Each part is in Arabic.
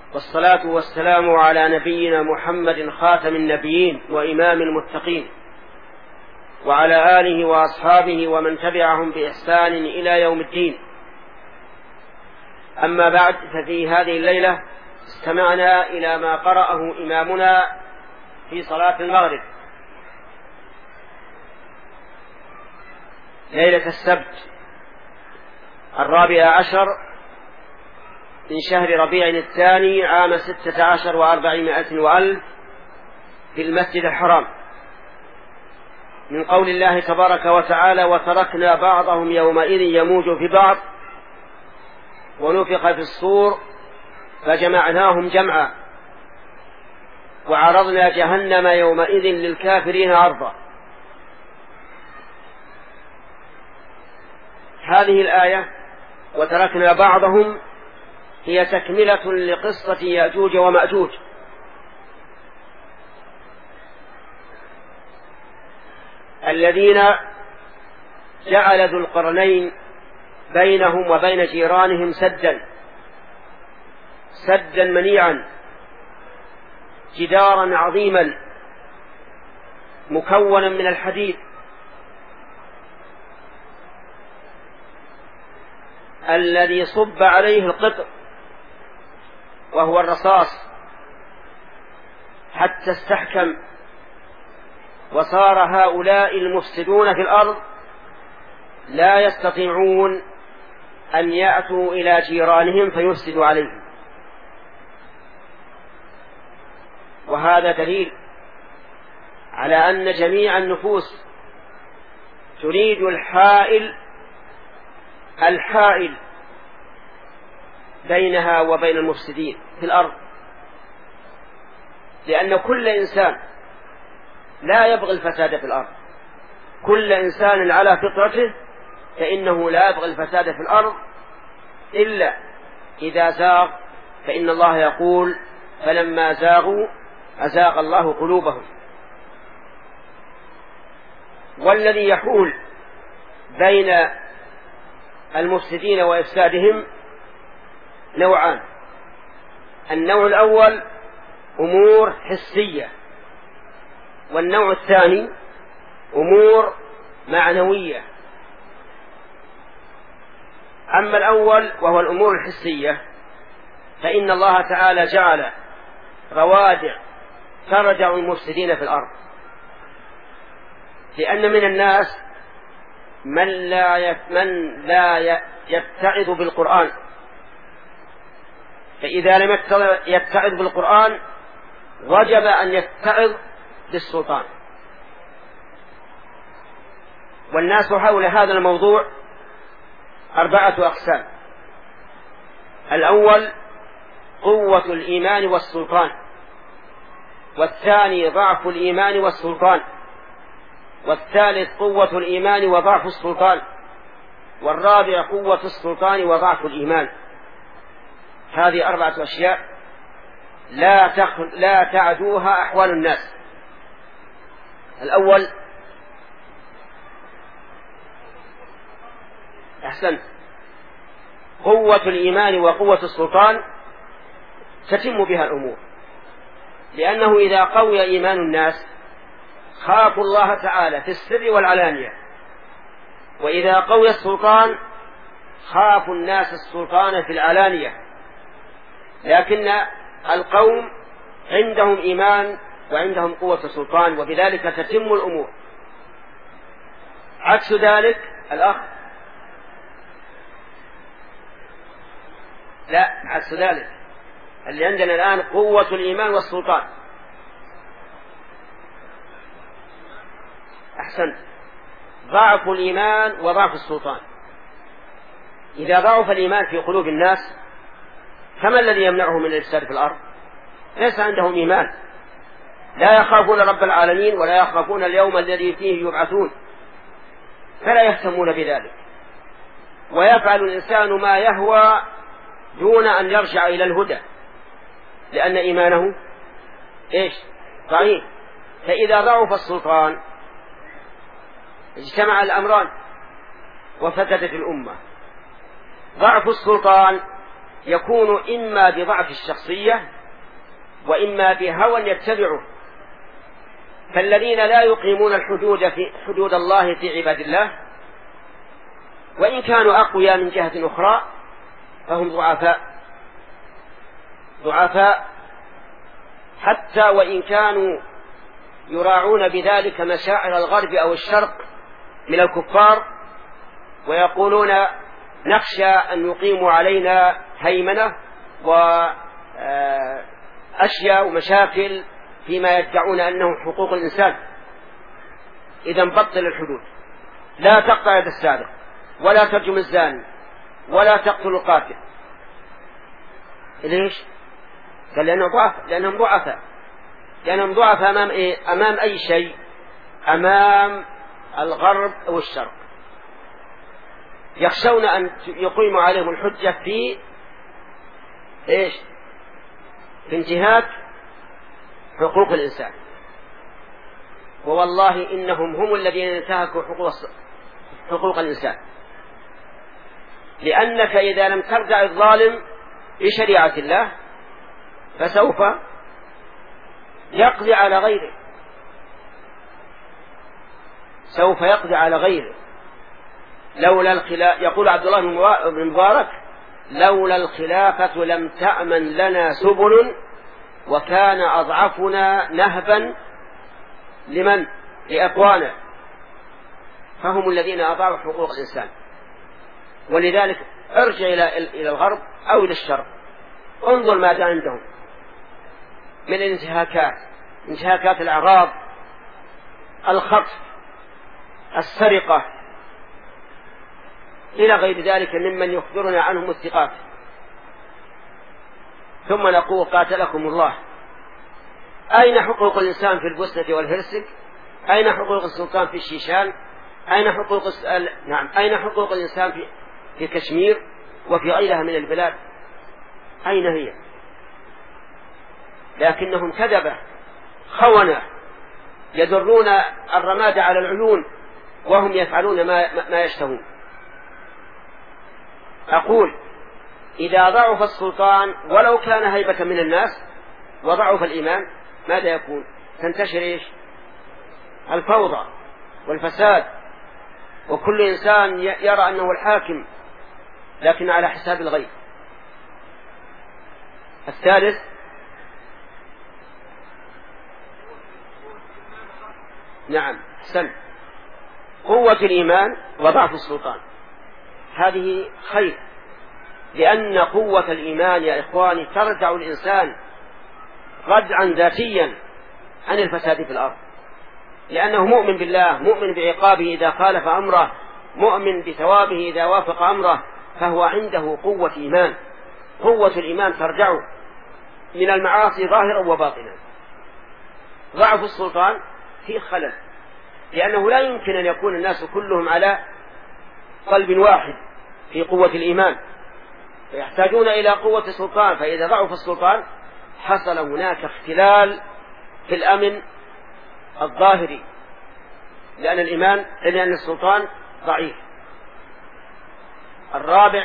والصلاة والسلام على نبينا محمد خاتم النبيين وإمام المتقين، وعلى آله وأصحابه ومن تبعهم بإحسان إلى يوم الدين. أما بعد، ففي هذه الليلة استمعنا إلى ما قرأه إمامنا في صلاة المغرب ليلة السبت 14 من شهر ربيع الثاني عام 16 و400 وألف في المسجد الحرام، من قول الله تبارك وتعالى: وتركنا بعضهم يومئذ يموج في بعض ونفخ في الصور فجمعناهم جمعا وعرضنا جهنم يومئذ للكافرين عرضا. هذه الآية وتركنا بعضهم هي تكملة لقصة يأجوج ومأجوج، الذين جعل ذو القرنين بينهم وبين جيرانهم سدا منيعا، جدارا عظيما مكونا من الحديد الذي صب عليه القطر وهو الرصاص حتى استحكم، وصار هؤلاء المفسدون في الأرض لا يستطيعون أن يأتوا إلى جيرانهم فيفسدوا عليهم. وهذا دليل على أن جميع النفوس تريد الحائل بينها وبين المفسدين في الأرض، لأن كل إنسان لا يبغي الفساد في الأرض، كل إنسان على فطرته فإنه لا يبغي الفساد في الأرض إلا إذا زاغ، فإن الله يقول: فلما زاغوا أزاغ الله قلوبهم. والذي يحول بين المفسدين وإفسادهم نوعان: النوع الأول أمور حسية، والنوع الثاني أمور معنوية. أما الأول وهو الأمور الحسية فإن الله تعالى جعل روادع ترجع المفسدين في الأرض، لأن من الناس من لا يتعظ بالقرآن، فإذا لم يتعظ بالقرآن وجب أن يتعظ بالسلطان. والناس حول هذا الموضوع 4 أقسام: الأول قوة الإيمان والسلطان، والثاني ضعف الإيمان والسلطان، والثالث قوة الإيمان وضعف السلطان، والرابع قوة السلطان وضعف الإيمان. هذه 4 أشياء لا تعدوها أحوال الناس. الأول أحسنت، قوة الإيمان وقوة السلطان تتم بها الأمور، لأنه إذا قوي إيمان الناس خافوا الله تعالى في السر والعلانية، وإذا قوي السلطان خافوا الناس السلطان في العلانية. لكن القوم عندهم إيمان وعندهم قوة السلطان، وبذلك تتم الأمور. عكس ذلك الأخ، لا، عكس ذلك اللي عندنا الآن قوة الإيمان والسلطان. أحسنت، ضعف الإيمان وضعف السلطان. إذا ضعف الإيمان في قلوب الناس فما الذي يمنعه من الإفساد في الأرض؟ ليس عندهم إيمان، لا يخافون رب العالمين ولا يخافون اليوم الذي فيه يبعثون، فلا يهتمون بذلك، ويفعل الإنسان ما يهوى دون أن يرجع إلى الهدى، لأن إيمانه ضعيف. فإذا ضعف السلطان اجتمع الأمران وفسدت الأمة. ضعف السلطان يكون إما بضعف الشخصية وإما بهوى يتبعه. فالذين لا يقيمون حدود الله في عباد الله وإن كانوا أقوياء من جهة أخرى فهم ضعفاء حتى وإن كانوا يراعون بذلك مشاعر الغرب أو الشرق من الكفار ويقولون نخشى أن يقيموا علينا هيمنة وأشياء ومشاكل فيما يدعون أنه حقوق الإنسان. إذن بطل الحدود، لا تقطع يد السارق ولا ترجم الزاني ولا تقتل القاتل. ليش؟ قال لأنهم ضعفاء أمام إيه؟ أمام أي شيء؟ أمام الغرب أو الشرق. يخشون أن يقيموا عليهم الحجة في إيش؟ في انتهاك حقوق الإنسان. ووالله إنهم هم الذين انتهكوا حقوق الإنسان، لأنك إذا لم تردع الظالم بشريعة الله فسوف يقضي على غيره. لولا الخلافة، يقول عبد الله بن مبارك: لولا الخلافة لم تأمن لنا سبل وكان أضعفنا نهبا لمن؟ لأقوانا. فهم الذين أضاعوا حقوق الإنسان. ولذلك ارجع إلى الغرب أو إلى الشرق، انظر ماذا عندهم من انتهاكات الأعراض، الخطف، السرقة، إلى غير ذلك ممن يخبرنا عنهم الثقات. ثم نقول: قاتلكم الله، أين حقوق الإنسان في البوسنة والهرسك؟ أين حقوق السلطان في الشيشان؟ أين حقوق الإنسان في كشمير وفي غيرها من البلاد؟ أين هي؟ لكنهم كذبة خونة يدرون الرماد على العيون وهم يفعلون ما يشتهون. أقول: إذا ضعف السلطان ولو كان هيبة من الناس وضعف الإيمان ماذا يكون؟ تنتشر إيش؟ الفوضى والفساد، وكل إنسان يرى أنه الحاكم لكن على حساب الغير. الثالث: نعم أحسن، قوة الإيمان وضعف السلطان. هذه خير، لأن قوة الإيمان يا إخواني ترجع الإنسان ردعا ذاتيا عن الفساد في الأرض، لأنه مؤمن بالله، مؤمن بعقابه إذا خالف أمره، مؤمن بثوابه إذا وافق أمره، فهو عنده قوة إيمان. قوة الإيمان ترجع من المعاصي ظاهرا وباطنا. ضعف السلطان فيه خلل، لأنه لا يمكن أن يكون الناس كلهم على قلب واحد في قوة الإيمان، فيحتاجون إلى قوة السلطان. فإذا ضعف السلطان حصل هناك اختلال في الأمن الظاهري، لأن السلطان ضعيف. الرابع: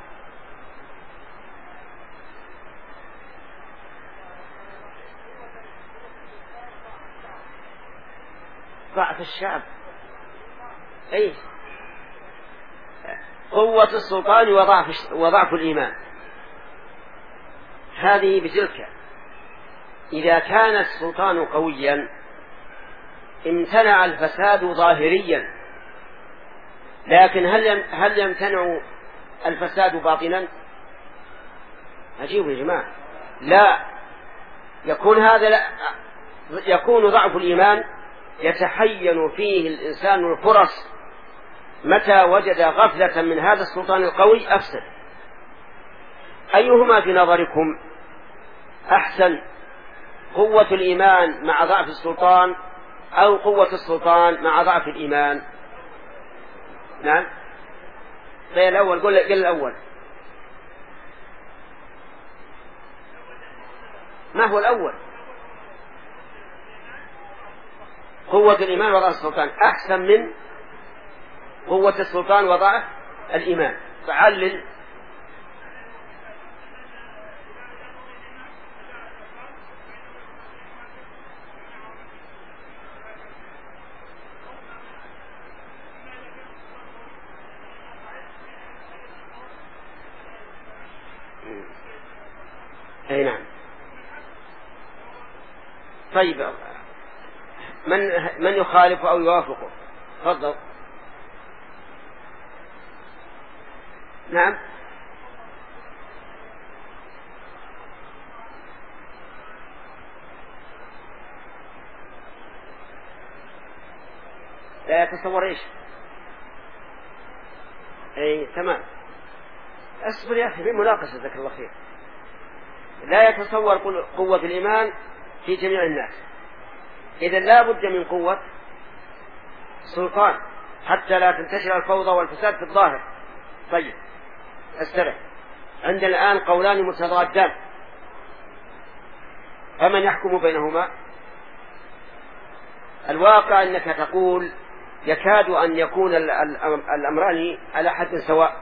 ضعف الشعب. أي قوة السلطان وضعف الإيمان. هذه بتلك. إذا كان السلطان قويا امتنع الفساد ظاهريا، لكن هل يمتنع الفساد باطنا؟ عجيب يا جماعة. لا، يكون ضعف الإيمان يتحين فيه الإنسان الفرص. متى وجد غفلة من هذا السلطان القوي أفسد. أيهما في نظركم أحسن، قوة الإيمان مع ضعف السلطان أو قوة السلطان مع ضعف الإيمان؟ نعم، غير الأول. قل الأول. ما هو الأول؟ قوة الإيمان وضعف السلطان أحسن من قوة السلطان وضعف الإيمان. فعلل. أي نعم. طيب من يخالف أو يوافقه؟ تفضل. نعم. لا يتصور إيش؟ أي تمام. أصبر يا أخي بمناقشة، جزاك الله خير. لا يتصور قوة الإيمان في جميع الناس، إذا لا بد من قوة سلطان حتى لا تنتشر الفوضى والفساد في الظاهر. طيب استرح. عندنا الآن قولان متضادان، فمن يحكم بينهما؟ الواقع أنك تقول يكاد أن يكون الأمران على حد سواء،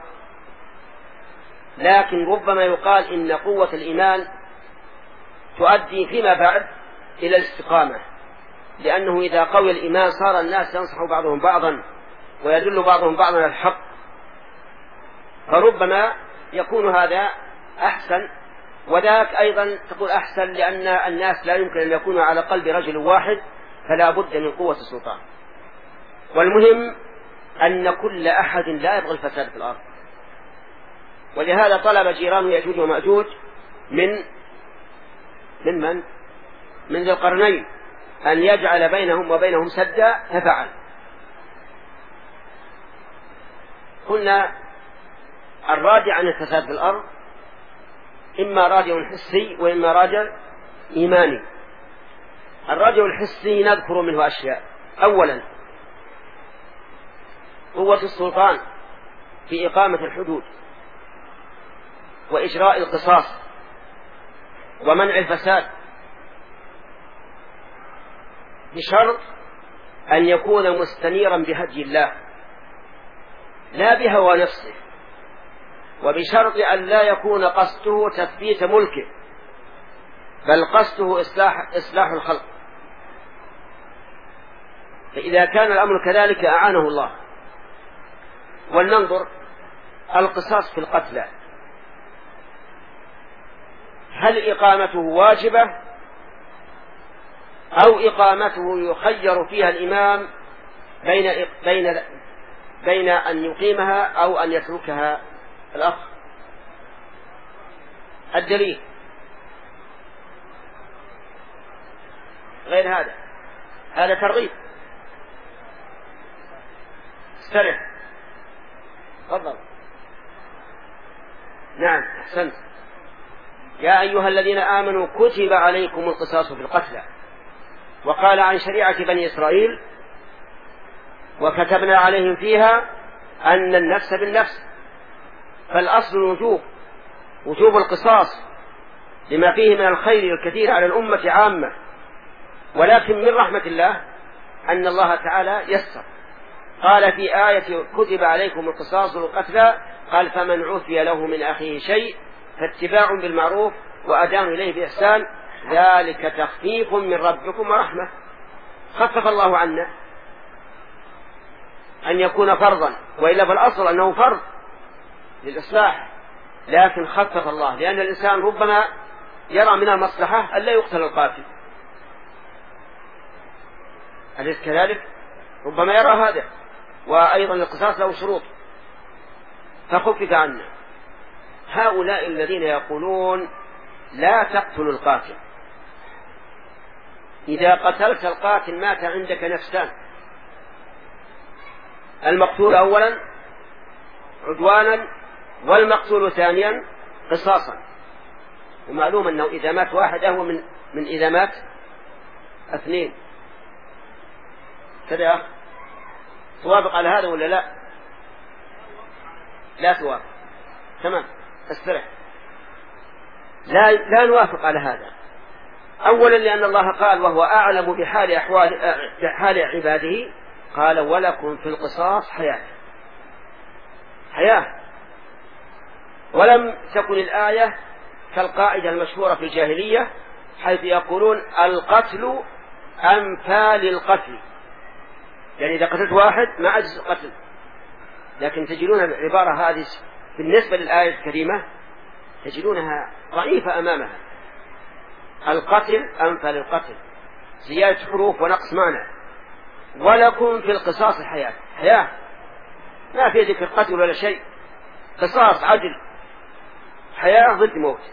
لكن ربما يقال إن قوة الإيمان تؤدي فيما بعد إلى الاستقامة، لأنه إذا قوي الإيمان صار الناس ينصح بعضهم بعضا ويدل بعضهم بعضا على الحق، فربما يكون هذا أحسن. وذاك أيضا تقول أحسن لأن الناس لا يمكن أن يكونوا على قلب رجل واحد، فلا بد من قوة السلطان. والمهم أن كل أحد لا يبغى الفساد في الأرض، ولهذا طلب جيران يأجوج ومأجوج من ذي القرنين أن يجعل بينهم وبينهم سدا، ففعل. قلنا الراجع عن الفساد في الأرض إما راجع حسي وإما راجع إيماني. الراجع الحسي نذكر منه أشياء. أولا قوة السلطان في إقامة الحدود وإجراء القصاص ومنع الفساد، بشرط أن يكون مستنيرا بهدي الله لا بهوى نفسه، وبشرط أن لا يكون قصده تثبيت ملكه، بل قصده إصلاح الخلق. فإذا كان الأمر كذلك أعانه الله. ولننظر القصاص في القتلى، هل إقامته واجبة أو إقامته يخير فيها الإمام بين أن يقيمها أو أن يتركها؟ الأخ الدليل غير هذا ترغيب. استرح. تفضل. نعم أحسنت. يا أيها الذين آمنوا كتب عليكم القصاص في القتلى، وقال عن شريعة بني إسرائيل وكتبنا عليهم فيها أن النفس بالنفس، فالأصل وجوب القصاص لما فيه من الخير الكثير على الأمة عامة، ولكن من رحمة الله أن الله تعالى يسر. قال في آية كتب عليكم القصاص القتلى، قال فمن عفي له من أخيه شيء فاتباع بالمعروف وأداء إليه بإحسان ذلك تخفيف من ربكم ورحمة. خفف الله عنا أن يكون فرضا، وإلا فالأصل أنه فرض للإصلاح، لكن خفف الله لأن الإنسان ربما يرى من المصلحة أن لا يقتل القاتل، أليس كذلك؟ ربما يرى هذا. وأيضا القصاص له شروط فخفف عنا. هؤلاء الذين يقولون لا تقتلوا القاتل، إذا قتلت القاتل مات عندك نفسان، المقتول أولا عدوانا والمقتول ثانيا قصاصا. ومعلوم أنه إذا مات واحد أهو من إذا مات اثنين. كذا يا أخ، توافق على هذا ولا لا؟ لا توافق. تمام استرح. لا نوافق على هذا. أولا لأن الله قال وهو أعلم بحال عباده، قال ولكم في القصاص حياة. ولم تكن الآية كالقاعدة المشهورة في الجاهلية حيث يقولون القتل أمثال القتل، يعني إذا قتلت واحد ما عجز القتل. لكن تجدون العبارة هذه بالنسبة للآية الكريمة تجدونها ضعيفة أمامها، القتل أنفى للقتل، زيادة حروف ونقص معنى. ولكم في القصاص الحياة، حياة ما في ذكر قتل ولا شيء، قصاص عدل، حياة ضد موت.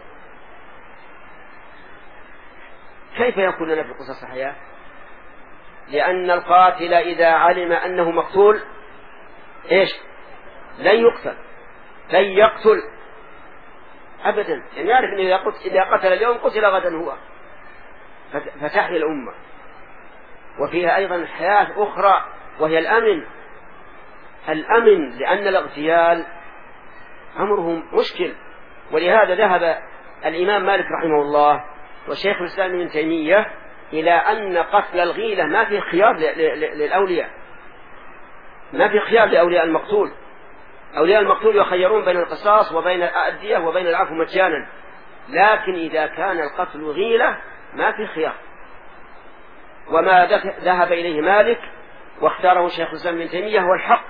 كيف يكون لنا في القصاص حياة؟ لأن القاتل إذا علم أنه مقتول إيش؟ لن يقتل، لن يقتل أبدا، يعني يعرف أنه إذا قتل اليوم قتل غدا هو، فتحيا الأمة. وفيها أيضا حياة أخرى وهي الأمن. الأمن لأن الاغتيال أمره مشكل. ولهذا ذهب الإمام مالك رحمه الله والشيخ الإسلام ابن تيمية إلى أن قتل الغيلة ما في خيار للأولياء، ما في خيار لأولياء المقتول. أولياء المقتول يخيرون بين القصاص وبين الأدية وبين العفو مجانا، لكن إذا كان القتل غيلة ما في خيار. وما ذهب إليه مالك واختاره شيخ الإسلام ابن تيمية هو الحق،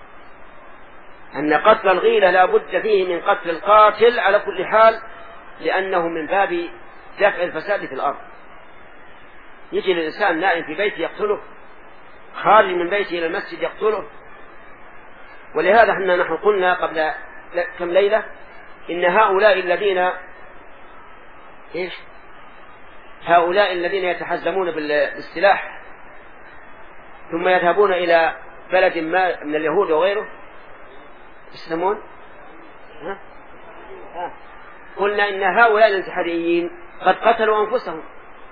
أن قتل الغيلة لا بد فيه من قتل القاتل على كل حال، لأنه من باب دفع الفساد في الأرض. يجي للإنسان نائم في بيته يقتله، خارج من بيته إلى المسجد يقتله. ولهذا نحن قلنا قبل كم ليلة إن هؤلاء الذين إيش؟ هؤلاء الذين يتحزمون بالسلاح ثم يذهبون إلى بلد ما من اليهود وغيره يسلمون، قلنا إن هؤلاء الانتحاريين قد قتلوا أنفسهم،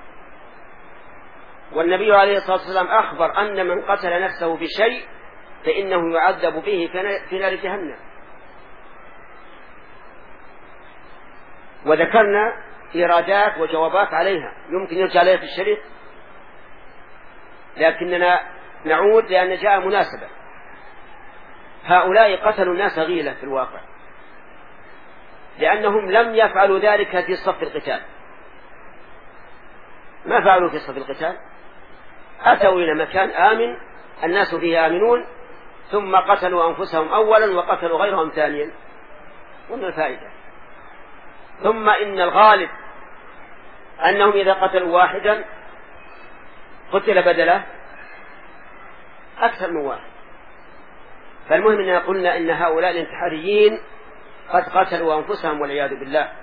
والنبي عليه الصلاة والسلام أخبر أن من قتل نفسه بشيء فإنه يعذب به في نار جهنم. وذكرنا إيرادات وجوابات عليها يمكن يرجع عليها في الشريط، لكننا نعود لأن جاء مناسبة. هؤلاء قتلوا الناس غيلة في الواقع، لأنهم لم يفعلوا ذلك في صف القتال. ما فعلوا في صف القتال، أتوا إلى مكان آمن الناس فيه آمنون، ثم قتلوا أنفسهم أولا وقتلوا غيرهم ثانيا. وما الفائدة؟ ثم إن الغالب أنهم إذا قتلوا واحدا قتل بدله أكثر من واحد. فالمهم أننا قلنا إن هؤلاء الانتحاريين قد قتلوا أنفسهم والعياذ بالله،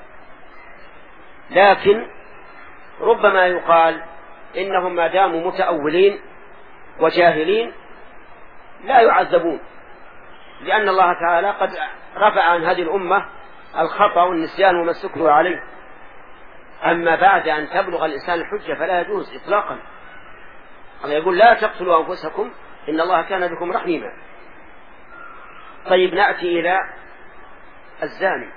لكن ربما يقال إنهم ما داموا متأولين وجاهلين لا يعذبون، لأن الله تعالى قد رفع عن هذه الأمة الخطأ والنسيان وما استكروا عليه. أما بعد أن تبلغ الإنسان الحجة فلا يجوز إطلاقا. الله يقول لا تقتلوا أنفسكم إن الله كان بكم رحيما. طيب نأتي إلى الزاني.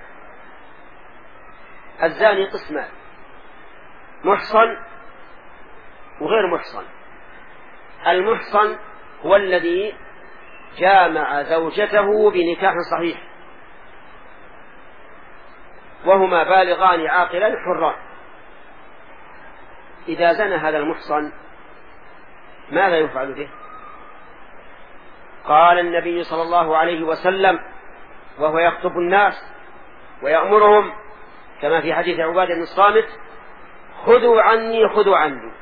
الزاني قسمان: محصن وغير محصن. المحصن هو الذي جامع زوجته بنكاح صحيح وهما بالغان عاقلان حران. إذا زنى هذا المحصن ماذا يفعل به؟ قال النبي صلى الله عليه وسلم وهو يخطب الناس ويأمرهم كما في حديث عبادة بن الصامت: خذوا عني خذوا عني،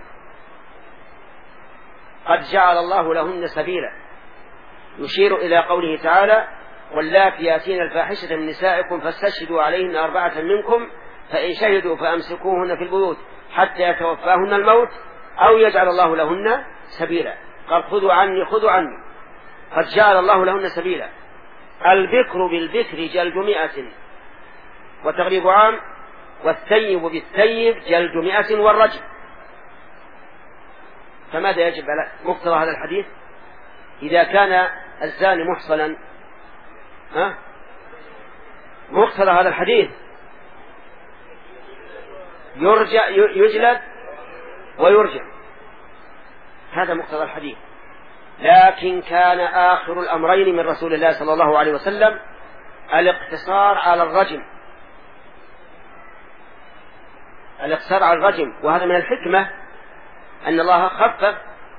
قد جعل الله لهن سبيلا، يشير إلى قوله تعالى: واللاتي يأتين الفاحشة من نسائكم فاستشهدوا عليهن 4 منكم فإن شهدوا فأمسكوهن في البيوت حتى يتوفاهن الموت أو يجعل الله لهن سبيلا. قال خذوا عني خذوا عني، قد جعل الله لهن سبيلا. البكر بالبكر جلد 100 وتغريب عام، والثيب بالثيب جلد 100 والرجم. فماذا يجب على مقتضى هذا الحديث؟ إذا كان الزاني محصنا مقتضى هذا الحديث يجلد ويرجع، هذا مقتضى الحديث. لكن كان آخر الأمرين من رسول الله صلى الله عليه وسلم الاقتصار على الرجم، الاقتصار على الرجم، وهذا من الحكمة أن الله خفف،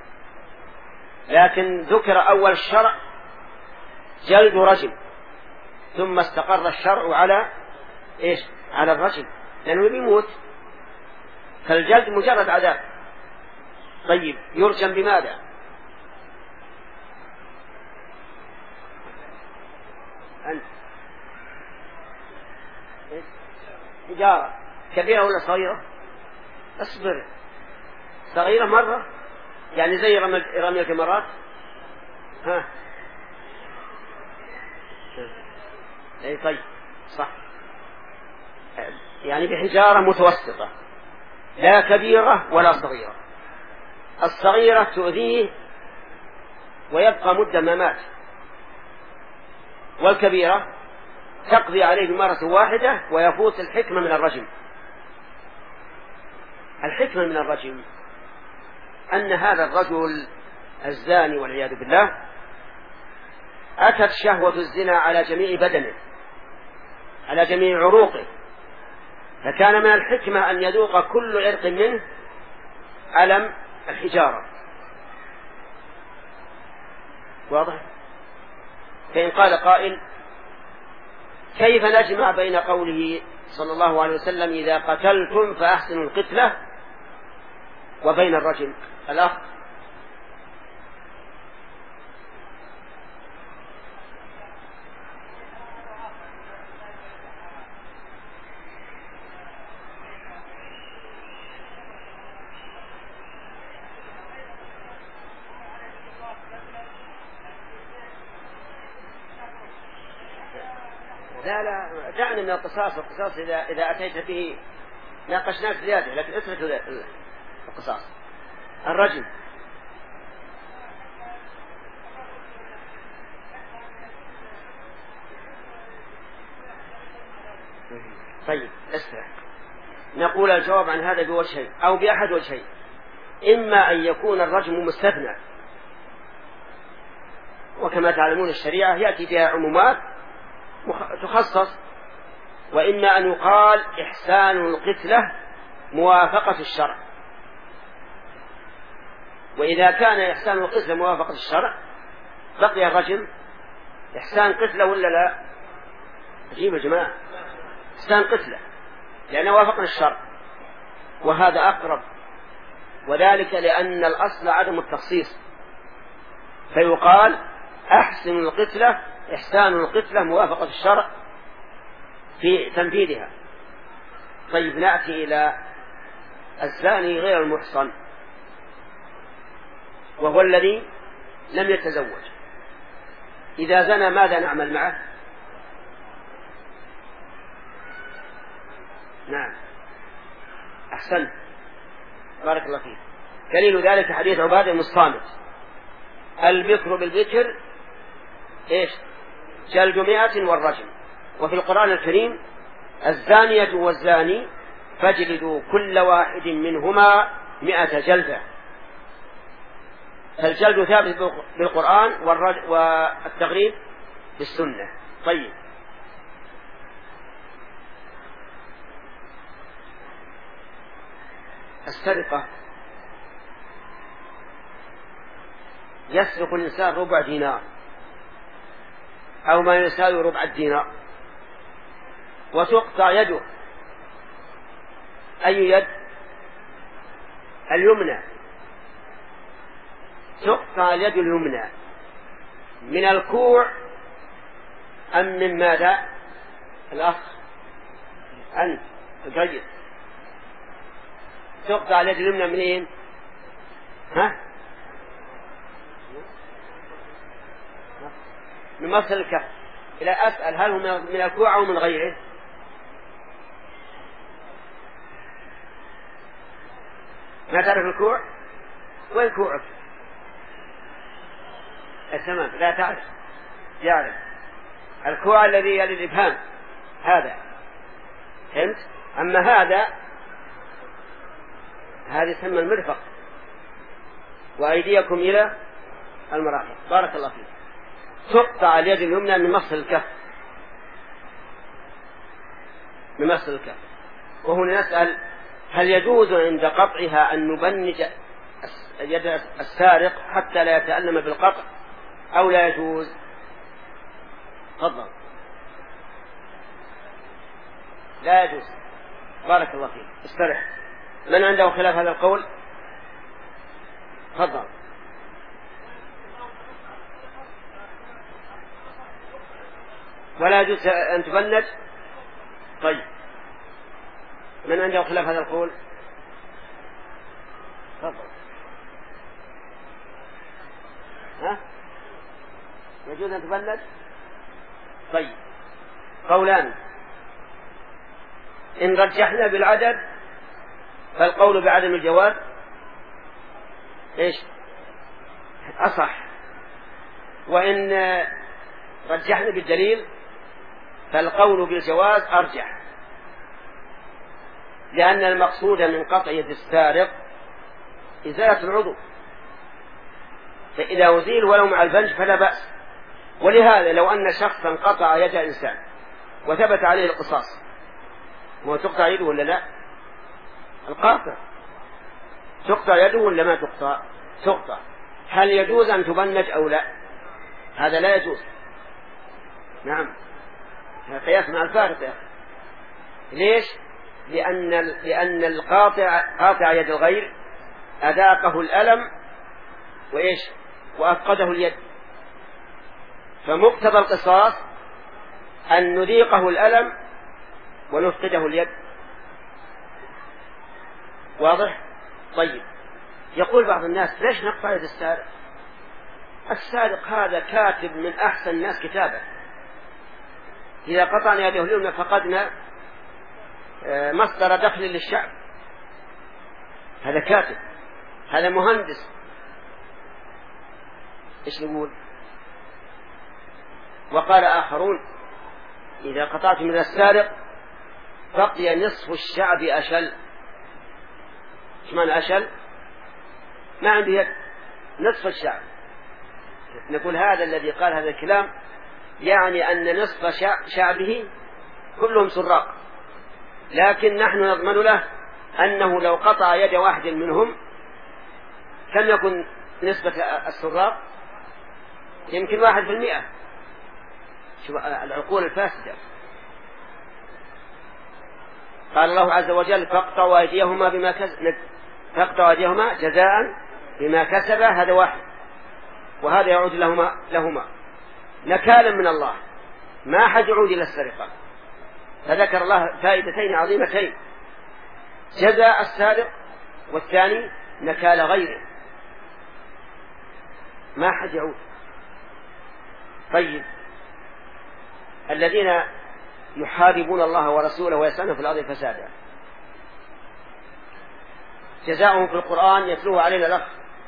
لكن ذكر أول الشرع جلد رجم، ثم استقر الشرع على إيش؟ على الرجم، لأنه بيموت فالجلد مجرد عذاب. طيب يرجم بماذا؟ أنت حجارة كبيرة ولا صغيرة؟ أصبر، صغيرة مرة، يعني زي رمي الجمرات. ها أي طيب صح، يعني بحجارة متوسطة لا كبيرة ولا صغيرة. الصغيرة تؤذيه ويبقى مدة ما مات، والكبيرة تقضي عليه بمرة واحدة ويفوت الحكمة من الرجم. الحكمة من الرجم أن هذا الرجل الزاني والعياذ بالله أتت شهوة الزنا على جميع بدنه، على جميع عروقه، فكان من الحكمة أن يذوق كل عرق منه ألم الحجارة. واضح؟ فإن قال قائل كيف نجمع بين قوله صلى الله عليه وسلم إذا قتلتم فأحسنوا القتلة وبين الرجم؟ الأخ لا دعنا من القصاص. القصاص إذا أتيت به ناقشناك زيادة، لكن اترك القصاص. الرجم طيب اسمع، نقول الجواب عن هذا بوجهين أو بأحد وجهين: إما أن يكون الرجم مستثنى، وكما تعلمون الشريعة يأتي بها عمومات تخصص، وإما أن يقال إحسان القتلة موافقة الشرع. وإذا كان إحسان القتلة موافقة الشرع بقي الرجم إحسان قتلة ولا لا؟ عجيب يا جماعة، إحسان قتلة لأنه وافقنا الشرع، وهذا أقرب، وذلك لأن الأصل عدم التخصيص، فيقال أحسن القتلة إحسان القتلة موافقة الشرع في تنفيذها. طيب نأتي إلى الزاني غير المحصن، وهو الذي لم يتزوج. إذا زنى ماذا نعمل معه؟ نعم أحسن، بارك الله فيك. دليل ذلك حديث عبادة بن الصامت: البكر بالبكر إيش؟ جلد 100 والرجم. وفي القرآن الكريم: الزانية والزاني فاجلدوا كل واحد منهما 100 جلدة. فالجلد ثابت بالقرآن والتغريب بالسنة. طيب السرقة: يسرق الإنسان ربع دينار أو ما يساوي ربع الدينار وتقطع يده. أي يد؟ اليمنى. تقطع اليد اليمنى من الكوع أم من ماذا؟ الأخ أنت الجيد. تقطع اليد اليمنى منين؟ ها؟ من مفصل الكف. إلى أسأل هل هو من الكوع أو من غيره؟ ما تعرف الكوع؟ وين كوعك؟ تمام، لا تعرف. يعرف الكوع الذي يلي الإبهام، هذا فهمت؟ أما هذا يسمى المرفق. وأيديكم إلى المرافق. بارك الله فيك. تقطع اليد اليمنى من مفصل الكف، من مفصل الكف. وهنا نسأل: هل يجوز عند قطعها أن نبنج يد السارق حتى لا يتألم بالقطع أو لا يجوز؟ تفضل. لا يجوز. بارك الله فيك، استرح. من عنده خلاف هذا القول؟ تفضل. ولا يجوز أن تبنج. طيب من عنده خلاف هذا القول؟ تفضل. ها؟ يجوز أن تبنج؟ طيب قولان، إن رجحنا بالعدد فالقول بعدم الجواز إيش؟ أصح، وإن رجحنا بالدليل فالقول بالجواز أرجح، لأن المقصود من قطع يد السارق إزالة العضو، فإذا أزيل ولو مع البنج فلا بأس. ولهذا لو أن شخصا قطع يد إنسان وثبت عليه القصاص، هو تقطع يده ولا لا؟ القاطع تقطع يده ولا ما تقطع؟ تقطع. هل يجوز أن تبنج أو لا؟ هذا لا يجوز. نعم، هذا قياس مع الفارق يا أخي. ليش؟ لأن القاطع قاطع يد الغير أذاقه الألم وإيش؟ وأفقده اليد، فمقتضى القصاص أن نذيقه الألم ونفقده اليد. واضح؟ طيب يقول بعض الناس ليش نقطع يد السارق؟ السارق هذا كاتب من أحسن الناس كتابة، إذا قطعنا يده اليمنى فقدنا مصدر دخل للشعب. هذا كاتب، هذا مهندس. إيش نقول؟ وقال آخرون إذا قطعت من السارق بقي نصف الشعب أشل. إيش معنى أشل؟ ما عنده يد، نصف الشعب. نقول هذا الذي قال هذا الكلام يعني أن نصف شعبه كلهم سراق، لكن نحن نضمن له أنه لو قطع يد واحد منهم كم يكون نسبة السراق؟ يمكن 1%. شوف العقول الفاسدة. قال الله عز وجل فاقطعوا أيديهما جزاء بما كسبا، هذا واحد، وهذا يعود لهما نكالا من الله، ما حد يعود إلى السرقة. فذكر الله فائدتين عظيمتين، جزاء السارق والثاني نكال غيره، ما حد يعود. طيب الذين يحاربون الله ورسوله ويسعون في الأرض فسادا جزاؤهم في القرآن يتلوه علينا الأخ.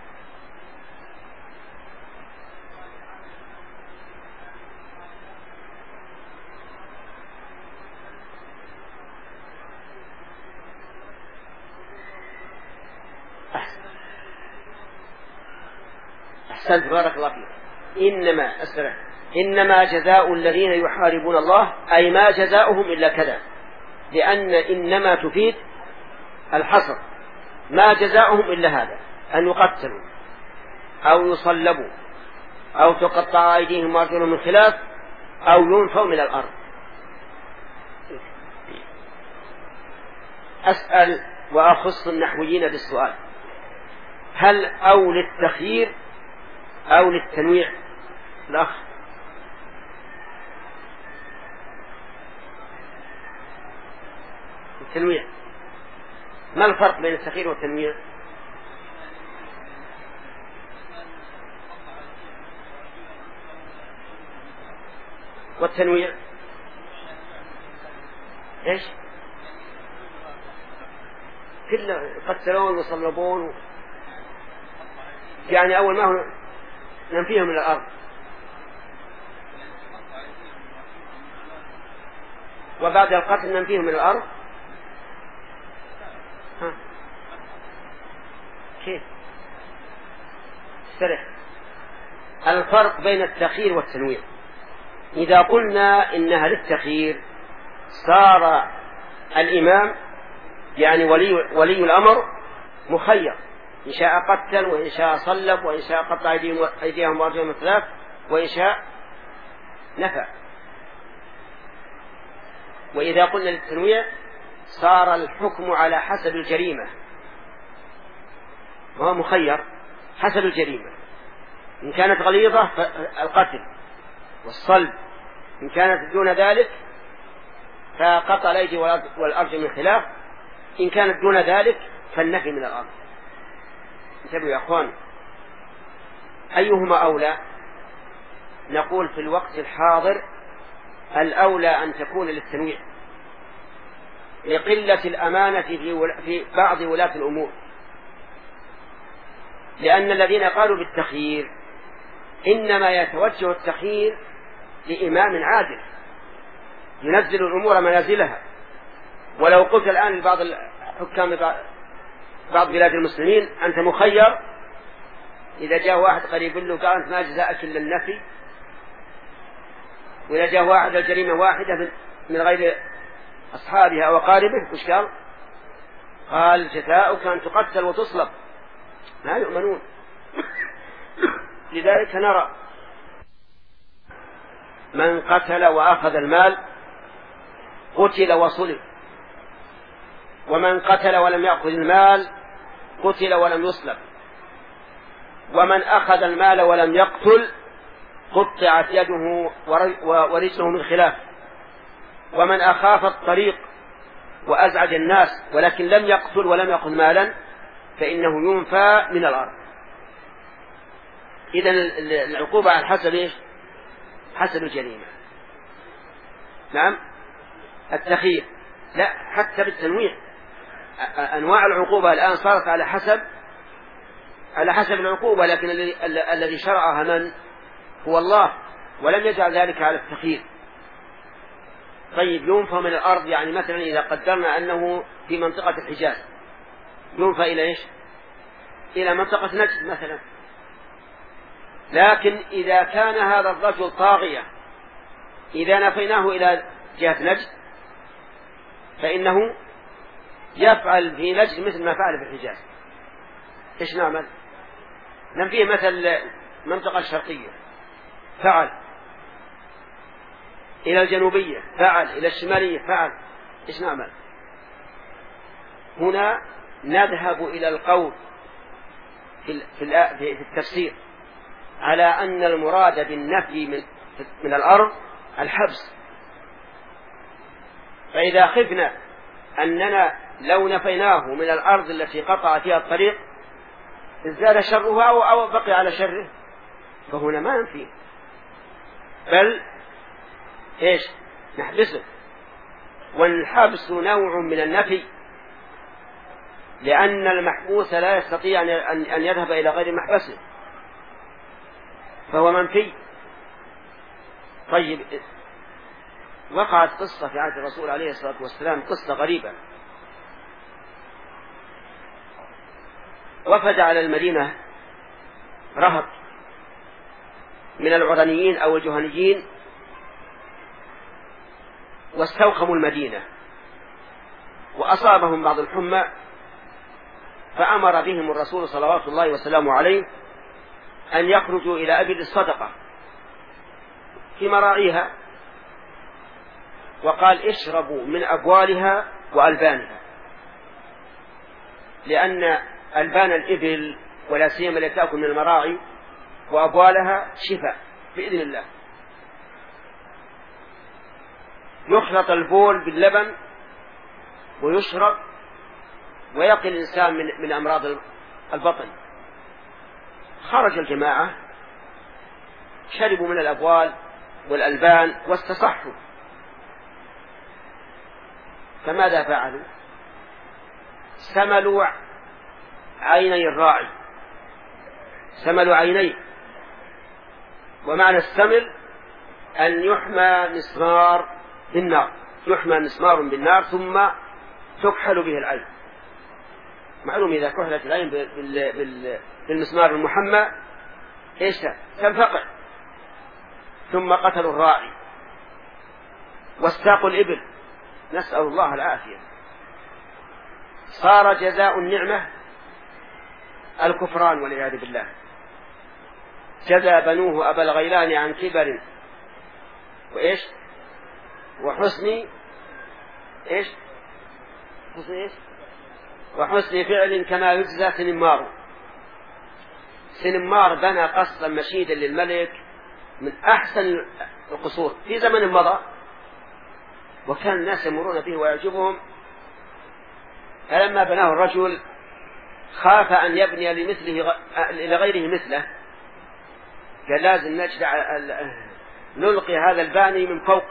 أحسنت بارك الله فيك. إنما جزاء الذين يحاربون الله أي ما جزاؤهم إلا كذا، لأن إنما تفيد الحصر، ما جزاؤهم إلا هذا، أن يقتلوا أو يصلبوا أو تقطع أيديهم وأرجلهم من خلاف أو ينفوا من الأرض. أسأل وأخص النحويين بالسؤال، هل أو للتخيير أو للتنويع؟ الأخ التنويع، ما الفرق بين التخيير والتنويع؟ والتنويع إيش؟ كله يقتلون ويصلبون، يعني أول ما هو ننفيهم من الأرض، وبعد القتل ننفيهم من الأرض. ها كيف؟ استرح. الفرق بين التخيير والتنويع، إذا قلنا إنها للتخيير صار الإمام يعني ولي الأمر مخير، إن شاء قتل وإن شاء صلب وإن شاء قطع أيديهم وأرجلهم من خلاف وإن شاء نفع. وإذا قلنا للتنويع صار الحكم على حسب الجريمة، وهو مخير حسب الجريمة. إن كانت غليظة فالقتل والصلب، إن كانت دون ذلك فقطع الأيدي والأرجل من خلاف، إن كانت دون ذلك فالنفي من الأرض. انتبهوا يا أخوان، أيهما أولى؟ نقول في الوقت الحاضر الأولى أن تكون للتنويع لقلة الأمانة في بعض ولاة الأمور، لأن الذين قالوا بالتخيير إنما يتوجه التخيير لإمام عادل ينزل الأمور منازلها. ولو قلت الآن لبعض الحكام بعض بلاد المسلمين أنت مخير، إذا جاء واحد قريب له قال أنت ما جزاءك إلا النفي، وإذا جاء واحد الجريمة واحدة من غير أصحابها وقاربه وش قال؟ قال جزاؤك أن تقتل وتصلب. لا يؤمنون. لذلك نرى من قتل وأخذ المال قتل وصلب، ومن قتل ولم يأخذ المال قتل ولم يصلب، ومن أخذ المال ولم يقتل قطعت يده ورجله من خلاف، ومن أخاف الطريق وأزعج الناس ولكن لم يقتل ولم يأخذ مالا فإنه ينفى من الأرض. إذن العقوبة على حسب إيش؟ حسب الجريمة. نعم التخيير لا، حتى بالتنويع أنواع العقوبة الآن صارت على حسب العقوبة، لكن الذي شرعها من؟ هو الله، ولم يجعل ذلك على التخيير. طيب ينفى من الأرض، يعني مثلا إذا قدرنا أنه في منطقة الحجاز ينفى إلى إيش؟ إلى منطقة نجد مثلا. لكن إذا كان هذا الرجل طاغية إذا نفيناه إلى جهة نجد فإنه يفعل في نجد مثل ما فعل في الحجاز. إيش نعمل؟ ننفيه مثل المنطقة الشرقية فعل، إلى الجنوبية فعل، إلى الشمالية فعل. إيش نعمل؟ هنا نذهب إلى القول في التفسير على أن المراد بالنفي من الأرض الحبس. فإذا خفنا أننا لو نفيناه من الأرض التي قطع فيها الطريق ازداد شرها أو بقي على شره، فهنا ما ننفيه بل إيش؟ نحبسه. والحبس نوع من النفي، لأن المحبوس لا يستطيع أن يذهب إلى غير محبسه فهو منفي. طيب وقعت قصة في عهد الرسول عليه الصلاة والسلام، قصة غريبة. وفد على المدينة رهط من العرنيين أو الجهنيين واستوخموا المدينة وأصابهم بعض الحمى، فأمر بهم الرسول صلوات الله وسلامه عليه أن يخرجوا إلى أبل الصدقة في مراعيها، وقال اشربوا من أبوالها وألبانها، لأن ألبان الإبل ولا سيما التي تأكل من المراعي وأبوالها شفاء بإذن الله. يخلط البول باللبن ويشرب ويقي الإنسان من أمراض البطن. خرج الجماعة شربوا من الأبوال والألبان واستصحوا، فماذا فعلوا؟ سملوا عيني الراعي، سملوا عينيه. ومعنى السمل أن يحمى مسمار بالنار، يحمى مسمار بالنار ثم تكحل به العين. معلوم إذا كحلت العين بالمسمار المحمى إيش تنفقع. ثم قتلوا الراعي واستاقوا الإبل، نسأل الله العافية. صار جزاء النعمة الكفران والعياذ بالله. جزى بنوه أبا الغيلان عن كبر وإيش وحسن إيش حسن إيش وحسن فعل كما يجزى سنمار. سنمار بنى قصرا مشيدا للملك من أحسن القصور في زمن مضى، وكان الناس يمرون به ويعجبهم. فلما بناه الرجل خاف أن يبني لغيره مثله، قال لازم نلقي هذا الباني من فوق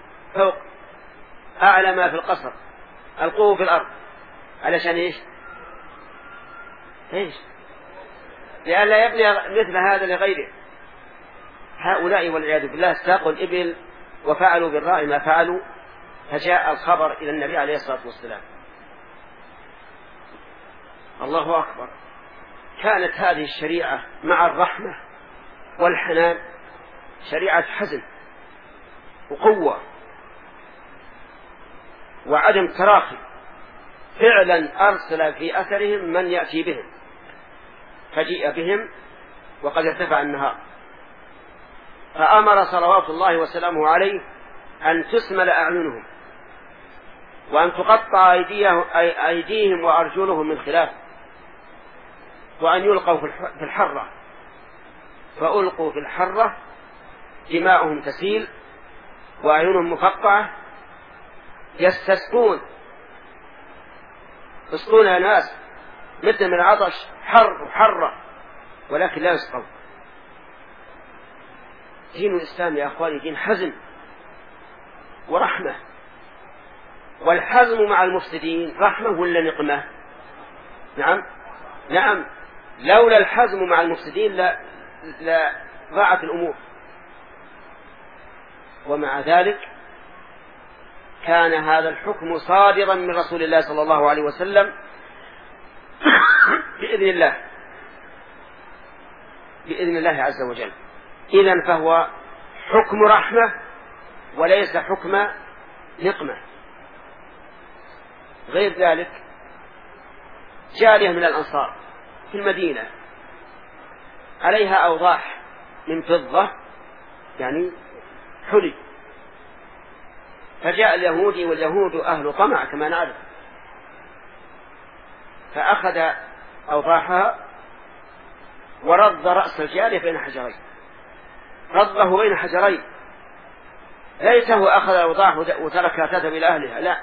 أعلى ما في القصر، ألقوه في الأرض. علشان إيش؟ لئلا يبني مثل هذا لغيره. هؤلاء والعياذ بالله ساقوا الإبل وفعلوا بالراء ما فعلوا، فجاء الخبر إلى النبي عليه الصلاة والسلام. الله أكبر. كانت هذه الشريعة مع الرحمة والحنان شريعة حزم وقوة وعدم تراخي. فعلا أرسل في أثرهم من يأتي بهم، فجيء بهم وقد ارتفع النهار، فأمر صلوات الله وسلامه عليه أن تسمل أعينهم وأن تقطع أيديهم وأرجلهم من خلاف، وأن يلقوا في الحرة. فألقوا في الحرة دماؤهم تسيل وأعينهم مقطعة، يستسقون يا ناس مثل من العطش، حرة، ولكن لا يسقون. دين الإسلام يا أخواني دين حزم ورحمة. والحزم مع المفسدين رحمة ولا نقمة؟ نعم. لولا الحزم مع المفسدين لا ضاعت الأمور. ومع ذلك كان هذا الحكم صادرا من رسول الله صلى الله عليه وسلم بإذن الله عز وجل. إذن فهو حكم رحمة وليس حكم نقمة. غير ذلك جارية من الأنصار في المدينة عليها أوضاح من فضة، يعني حلي، فجاء اليهودي، واليهود أهل طمع كما نعرف، فأخذ أوضاحها ورض رأس الجارية بين حجرين، رضه بين حجرين، ليته أخذ أوضاح وتركها تذهب إلى أهلها، لا،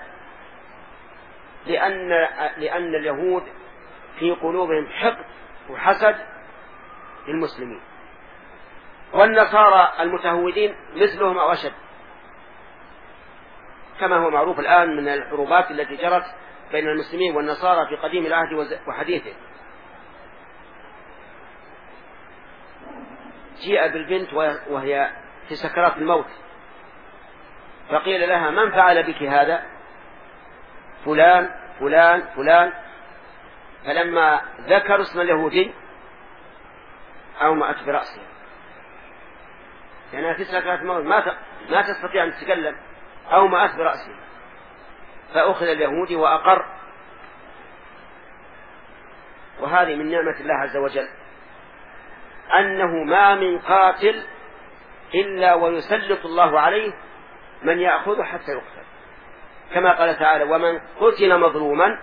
لأن اليهود في قلوبهم حقد وحسد للمسلمين، والنصارى المتهودين مثلهم أو أشد، كما هو معروف الآن من الحروبات التي جرت بين المسلمين والنصارى في قديم العهد وحديثه. جيء بالبنت وهي في سكرات الموت، فقيل لها: من فعل بك هذا؟ فلان فلان فلان. فلما ذكر اسم اليهودي أومأت برأسها، لأنها في سكرات الموت ما تستطيع أن تتكلم، أومأت برأسها، فأخذ اليهودي وأقر. وهذه من نعمة الله عز وجل، أنه ما من قاتل إلا ويسلط الله عليه من يأخذ حتى يقتل، كما قال تعالى: ومن قتل مظلوما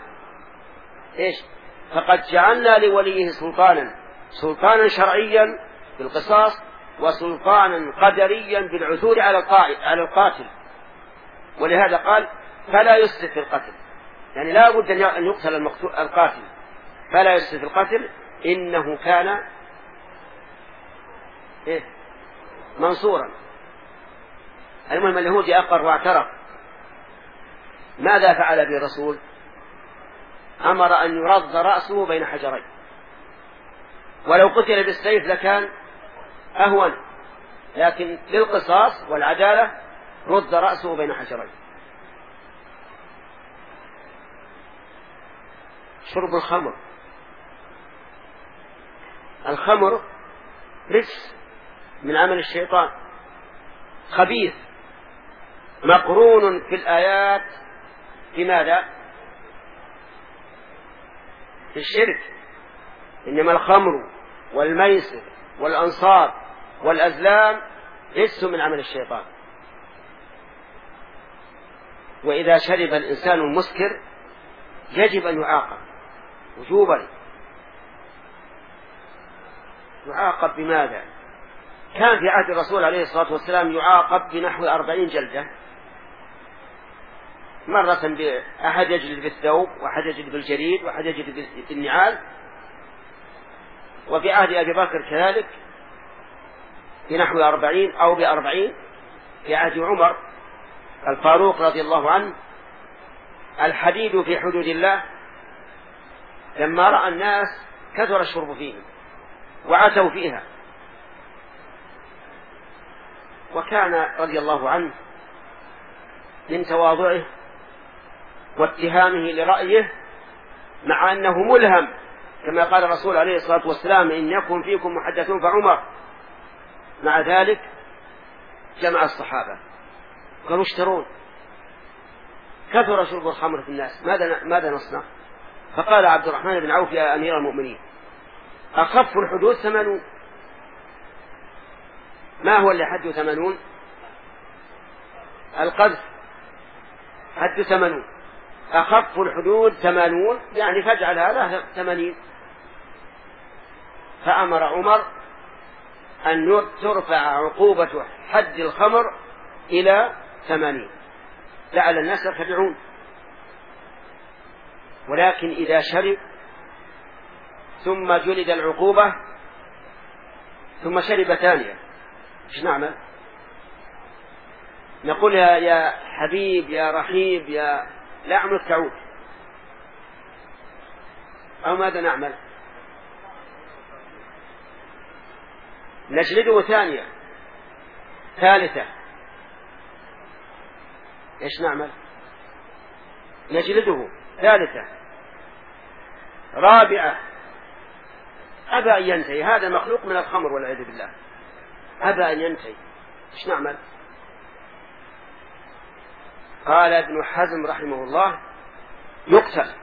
فقد جعلنا لوليه سلطانا شرعيا بالقصاص، وسلطانا قدريا بالعثور على القاتل. ولهذا قال: فلا يسرف في القتل، يعني لا بد أن يقتل القاتل، فلا يسرف في القتل إنه كان منصورا. المهم اليهودي أقر واعترف. ماذا فعل به الرسول؟ أمر أن يرض رأسه بين حجرين، ولو قتل بالسيف لكان أهون، لكن للقصاص والعدالة رد رأسه بين حجرين. شرب الخمر رجس من عمل الشيطان، خبيث، مقرون في الآيات بماذا؟ في الشرك. إنما الخمر والميسر والأنصاب والأزلام رجس من عمل الشيطان. وإذا شرب الإنسان المسكر يجب أن يعاقب وجوبا. يعاقب بماذا؟ كان في عهد الرسول عليه الصلاة والسلام يعاقب بنحو 40 جلدة، مرة أحد يجلد بالثوب، وأحد يجلد بالجريد، وأحد يجلد بالنعال. وفي عهد أبي بكر كذلك بنحو 40 أو ب40. في عهد عمر الفاروق رضي الله عنه الحديد في حدود الله، لما رأى الناس كثر الشرب فيه وعتوا فيها. وكان رضي الله عنه من تواضعه واتهامه لرأيه، مع أنه ملهم، كما قال الرسول عليه الصلاة والسلام: إن يكن فيكم محدثون فعمر. مع ذلك جمع الصحابة قالوا: اشترون، كثر شرب الخمر في الناس، ماذا نصنع؟ فقال عبد الرحمن بن عوف: يا أمير المؤمنين، أخف الحدود 80. ما هو اللي حد 80؟ القذف حد 80. أخف الحدود 80، يعني فاجعل هذا 80. فأمر عمر أن ترفع عقوبة حد الخمر إلى 80 لعل الناس يرتدعون. ولكن إذا شرب ثم جلد العقوبة ثم شرب ثانية، ايش نعمل؟ نقول يا حبيب يا رحيب يا لا عمرك تعود، أو ماذا نعمل؟ نجلده ثانية، ثالثة، ايش نعمل؟ نجلده ثالثة، رابعة، أبى أن ينتهي. هذا مخلوق من الخمر والعياذ بالله، أبى أن ينتهي، ايش نعمل؟ قال ابن حزم رحمه الله: يقتل.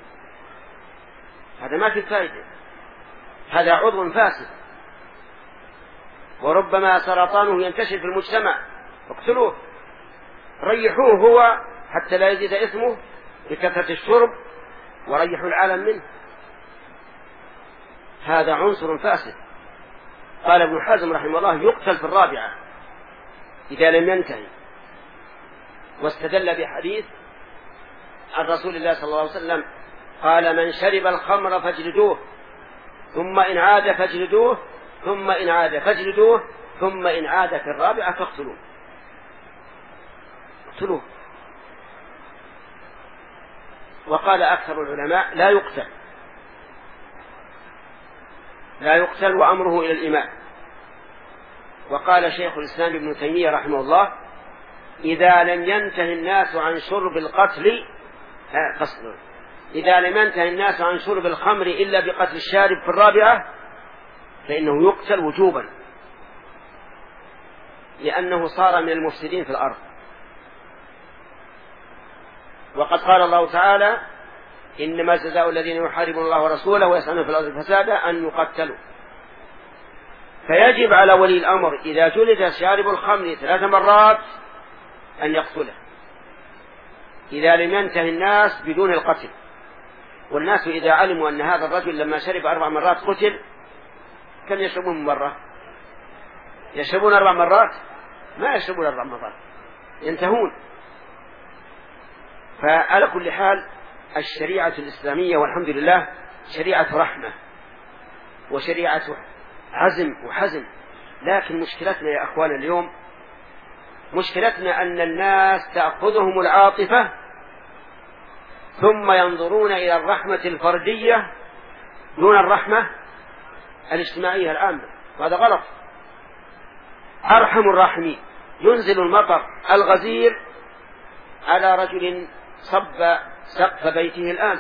هذا ما في فائدة، هذا عضو فاسد، وربما سرطانه ينتشر في المجتمع، اقتلوه، ريحوه هو حتى لا يزيد اسمه بكثرة الشرب، وريحوا العالم منه. هذا عنصر فاسد. قال ابن حزم رحمه الله: يقتل في الرابعة إذا لم ينتهي. واستدل بحديث عن رسول الله صلى الله عليه وسلم قال: من شرب الخمر فاجلدوه، ثم إن عاد فاجلدوه، ثم إن عاد فاجلدوه، ثم إن عاد في الرابعة فاقتلوه. اقتلوه. وقال أكثر العلماء: لا يقتل، لا يقتل، وأمره إلى الإمام. وقال شيخ الإسلام ابن تيمية رحمه الله: إذا لم ينتهي الناس عن شرب القتل إذا لم ينتهي الناس عن شرب الخمر إلا بقتل الشارب في الرابعة فإنه يقتل وجوبا، لأنه صار من المفسدين في الأرض. وقد قال الله تعالى: إنما جزاء الذين يحاربون الله ورسوله ويسعون في الأرض فسادا أن يقتلوا. فيجب على ولي الأمر إذا جلد شارب الخمر 3 مرات أن يقتله، إذا لم ينتهي الناس بدون القتل. والناس إذا علموا أن هذا الرجل لما شرب 4 مرات قتل، كم يشربون مرة؟ يشربون 4 مرات؟ ما يشربون 4 مرات، ينتهون. فعلى كل حال الشريعة الإسلامية والحمد لله شريعة رحمة وشريعة عزم وحزم. لكن مشكلتنا يا أخوان اليوم، مشكلتنا أن الناس تأخذهم العاطفة ثم ينظرون إلى الرحمة الفردية دون الرحمة الاجتماعية العامة، وهذا غلط. أرحم الراحمين ينزل المطر الغزير على رجل صب سقف بيته الآن،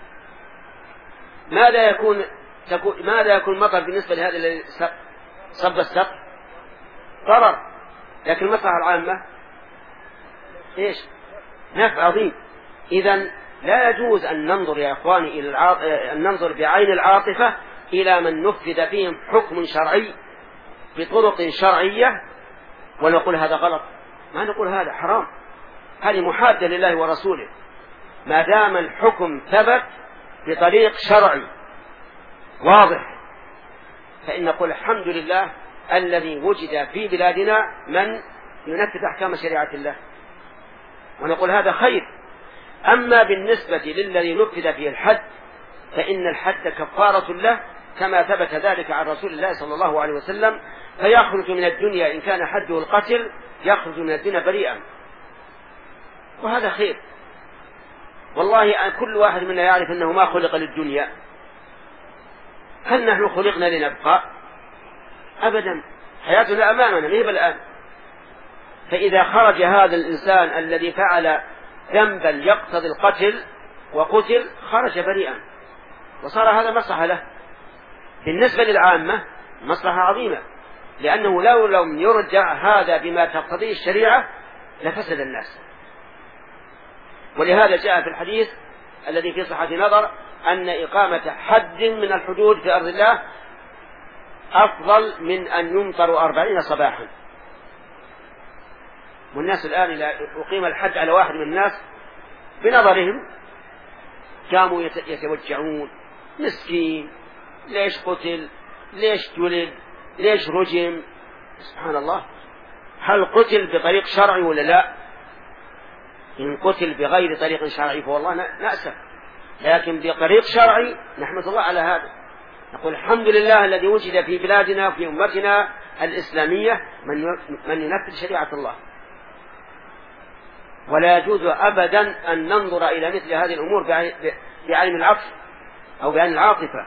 ماذا يكون مطر بالنسبة لهذا الذي صب السقف؟ ضرر. لكن المصلحة العامة إيش؟ نفع عظيم. إذن لا يجوز أن ننظر يا أخواني أن ننظر بعين العاطفة إلى من نفذ فيهم حكم شرعي بطرق شرعية ونقول هذا غلط. ما نقول هذا حرام، هذه محادة لله ورسوله، ما دام الحكم ثبت بطريق شرعي واضح فإن نقول الحمد لله الذي وجد في بلادنا من ينفذ أحكام شريعة الله، ونقول هذا خير. أما بالنسبة للذي نفذ فيه الحد فإن الحد كفارة له كما ثبت ذلك عن رسول الله صلى الله عليه وسلم، فيخرج من الدنيا إن كان حده القتل يخرج من الدنيا بريئا، وهذا خير. والله كل واحد منا يعرف أنه ما خلق للدنيا. هل نحن خلقنا لنبقى؟ أبدا، حياتنا أمامنا ما هي بالآن. فإذا خرج هذا الإنسان الذي فعل ذنبا يقتضي القتل وقتل خرج بريئا، وصار هذا مصلحة له. بالنسبة للعامة مصلحة عظيمة، لأنه لو لم يرجع هذا بما تقتضيه الشريعة لفسد الناس. ولهذا جاء في الحديث الذي في صحة نظر أن إقامة حد من الحدود في أرض الله أفضل من أن يمطروا 40 صباحا. والناس الآن إذا أقيم الحد على واحد من الناس بنظرهم قاموا يتوجعون، مسكين، ليش قتل، ليش جلد، ليش رجم. سبحان الله، هل قتل بطريق شرعي ولا لا؟ إن قتل بغير طريق شرعي فوالله نأسف، لكن بطريق شرعي نحمد الله على هذا. نقول الحمد لله الذي وجد في بلادنا في أمتنا الإسلامية من ينفذ شريعة الله. ولا يجوز أبدا أن ننظر إلى مثل هذه الأمور بعين العطف أو بعين العاطفة.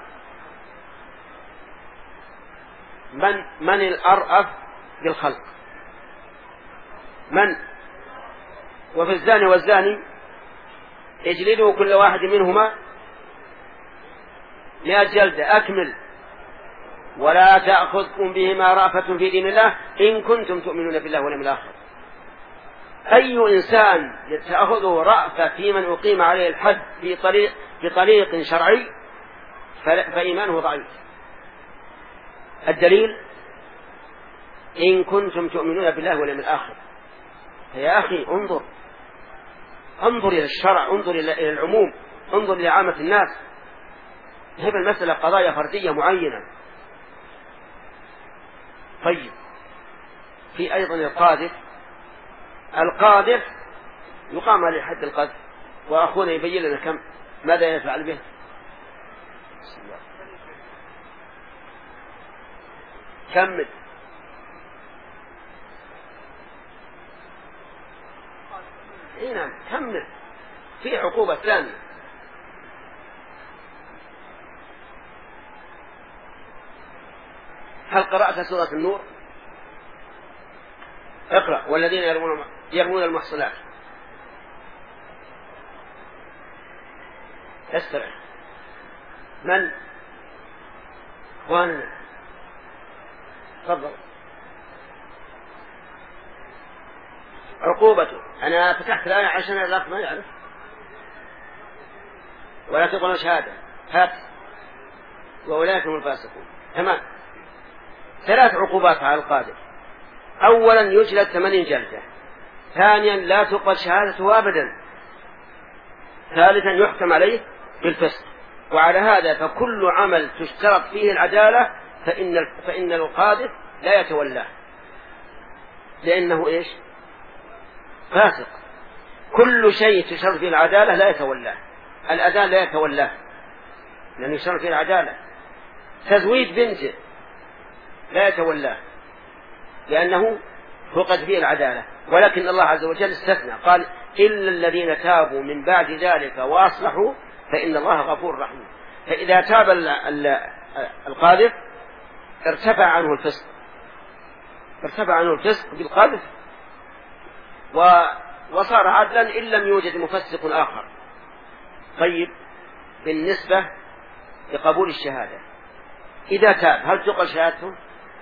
من الأرأف بالخلق؟ من؟ وفي الزاني والزاني اجلدوا كل واحد منهما 100 جلدة أكمل، ولا تأخذكم بهما رأفة في دين الله إن كنتم تؤمنون بالله واليوم الآخر. أي إنسان تأخذه رأفة في من أقيم عليه الحد بطريق شرعي فإيمانه ضعيف. الدليل إن كنتم تؤمنون بالله واليوم الآخر. يا أخي انظر إلى الشرع، انظر إلى العموم، انظر إلى عامة الناس. هي المسألة قضايا فردية معينة. طيب، في أيضا القاذف يقام عليه حد القذف، وأخونا يبين لنا ماذا يفعل به. كمل. نعم كمل، في عقوبة ثانية. هل قرأت سورة النور؟ اقرأ: والذين يرمون المحصنات. استرع. من؟ اخواننا تفضل. عقوبته، أنا فتحت الآية عشان الأخ ما يعرف. ولا تقولوا شهادة، هات وأولئك هم الفاسقون. تمام. 3 عقوبات على القاذف: أولا يجلد 80 جلدة، ثانيا لا تقبل شهادته أبدا، ثالثا يحكم عليه بالفسق. وعلى هذا فكل عمل تشترط فيه العدالة فإن القاذف لا يتولاه، لأنه إيش؟ فاسق. كل شيء تشترط فيه العدالة لا يتولاه. الأذان لا يتولاه لأنه يشترط فيه العدالة. تزويج بنته لا يتولاه لأنه فقد فيه العدالة. ولكن الله عز وجل استثنى، قال: إلا الذين تابوا من بعد ذلك وأصلحوا فإن الله غفور رحيم. فإذا تاب القاذف ارتفع عنه الفسق بالقذف وصار عدلا إن لم يوجد مفسق آخر. طيب، بالنسبة لقبول الشهادة، إذا تاب هل تقبل شهادته؟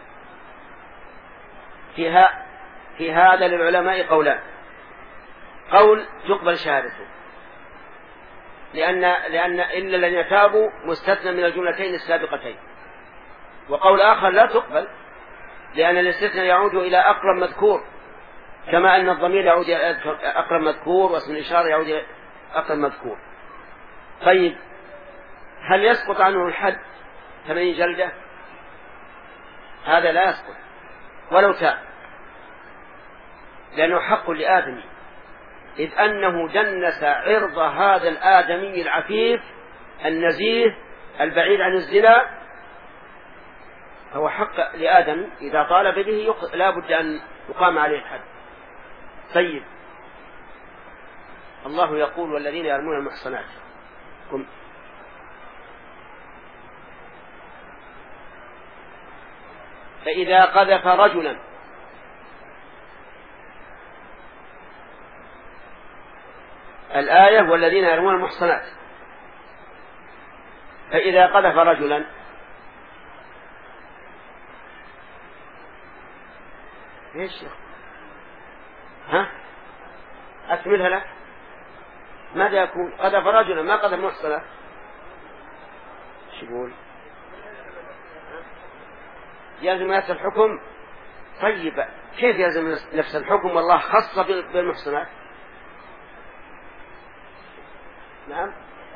في هذا للعلماء قولان: قول تقبل شهادته لأن إلا الذين تابوا مستثنى من الجملتين السابقتين، وقول آخر لا تقبل لأن الاستثناء يعود إلى أقرب مذكور، كما أن الضمير يعود إلى أقرب مذكور واسم الإشارة يعود إلى أقرب مذكور. طيب، هل يسقط عنه الحد 80 جلدة؟ هذا لا يسقط ولو تاب، لأنه حق لآدم، إذ أنه دنس عرض هذا الآدمي العفيف النزيه البعيد عن الزنا، هو حق لآدم إذا طالب به لا بد أن يقام عليه الحد. طيب، الله يقول والذين يرمون المحصنات فإذا قذف رجلا الآية والذين يرمون المحصنات، فإذا قذف رجلا ايش؟ أكملها لك. ماذا يكون؟ قذف رجلا ما قذف محصنة. ايش يقول؟ يلزم نفس الحكم. طيب كيف يلزم نفس الحكم والله خص بالمحصنات؟ نعم.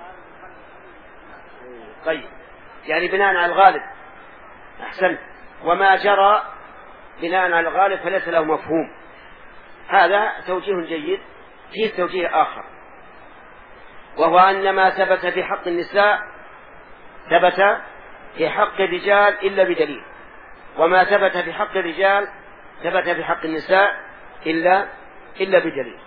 طيب يعني بناء على الغالب. أحسن. وما جرى بناء على الغالب فليس له مفهوم. هذا توجيه جيد. فيه توجيه آخر، وهو أن ما ثبت في حق النساء ثبت في حق الرجال إلا بدليل، وما ثبت في حق الرجال ثبت في حق النساء إلا بدليل.